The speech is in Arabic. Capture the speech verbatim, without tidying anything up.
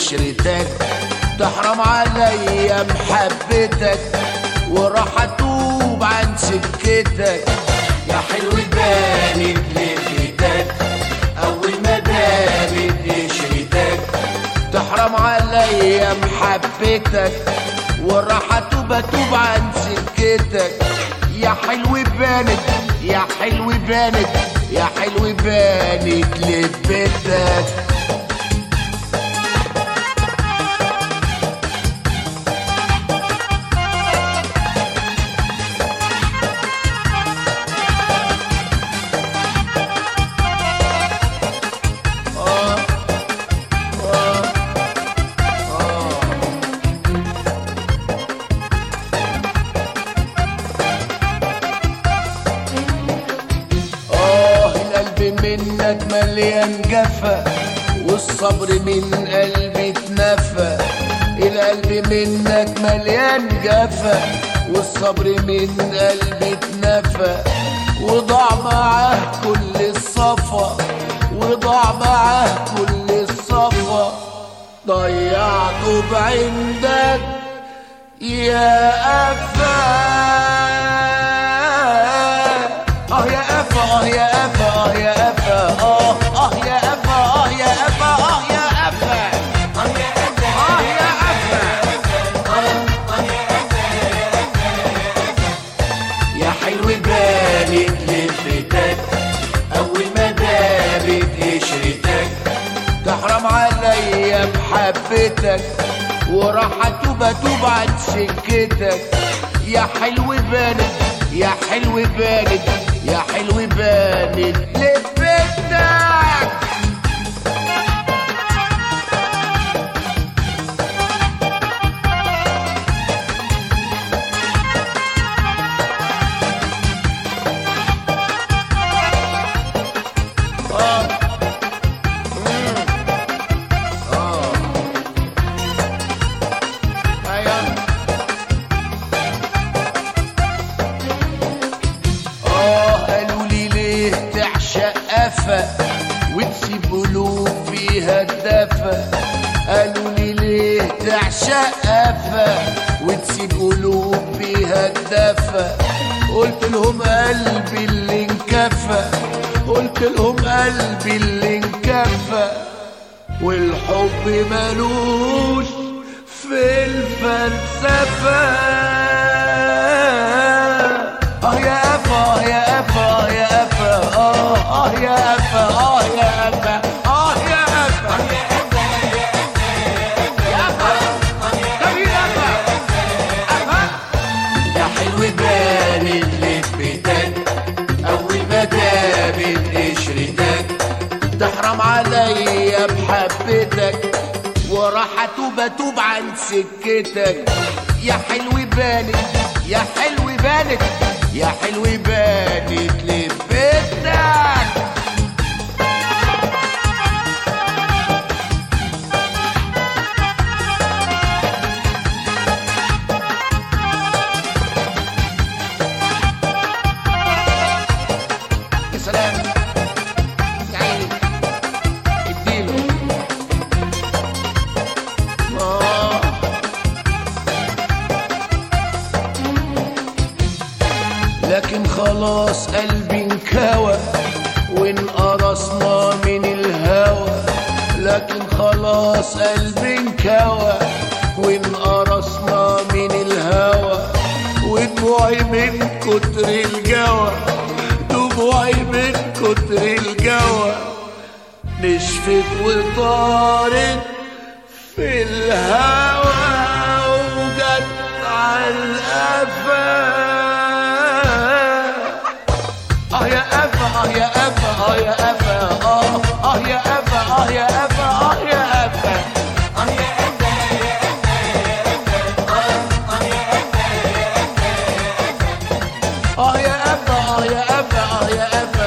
قشرتك، تحرم عليا محبتك وراح اتوب عن سكتك. يا حلو بانت لفتك اول ما دابت قشرتك، تحرم عليا محبتك وراح اتوب اتوب عن سكتك. يا حلو بانت يا حلو بانت يا حلو بانت لفتك. منك مليان جفا والصبر من قلبي اتنفى. القلب منك مليان جفا والصبر من قلبي اتنفى. وضاع معاه كل الصفا وضاع معاه كل الصفا. ضيعته بعندك يا قفا. اه يا قفا اه يا قفا اه يا قفا اه اه يا قفا اه يا قفا اه يا قفا اه يا قفا اه يا قفا. يا حلو بانت لفتك اول ما دابت قشرتك، تحرم عليا محبتك وراح اتوب اتوب عن سكتك. يا حلو بانت يا حلو بانت يا حلو بانت لفتك. وتسيب قلوب فيها الدفا. قالوا لي ليه تعشق قفا وتسيب قلوب فيها الدفا. قلت لهم قلبي اللي انكفى قلت لهم قلبي اللي انكفى. والحب ملوش في الفلسفة. اه يا قفا اه يا قفا اه يا قفا اه اه يا قفا اه يا قفا اه يا قفا يا قفا طب يا قفا قفا. يا حلو بانت لفتك اول ما دابت قشرتك، تحرم عليا بحبتك وراح اتوب اتوب عن سكتك. يا حلو بانت يا حلو بانت يا حلو بانت لفتك. يا سلام يا عيني اديله. آه. لكن خلاص قلبي انكوى وانقرصنا من الهوى. لكن خلاص قلبي انكوى وانقرصنا من الهوى. ودموعي من كتر الجوى دموعي من كتر الجوى نشفت وطارت في الهوى وجت على القفا. اه يا قفا اه يا قفا اه يا قفا اه اه يا قفا اه يا قفا اه يا قفا اه يا قفا اه يا قفا اه يا قفا اه يا قفا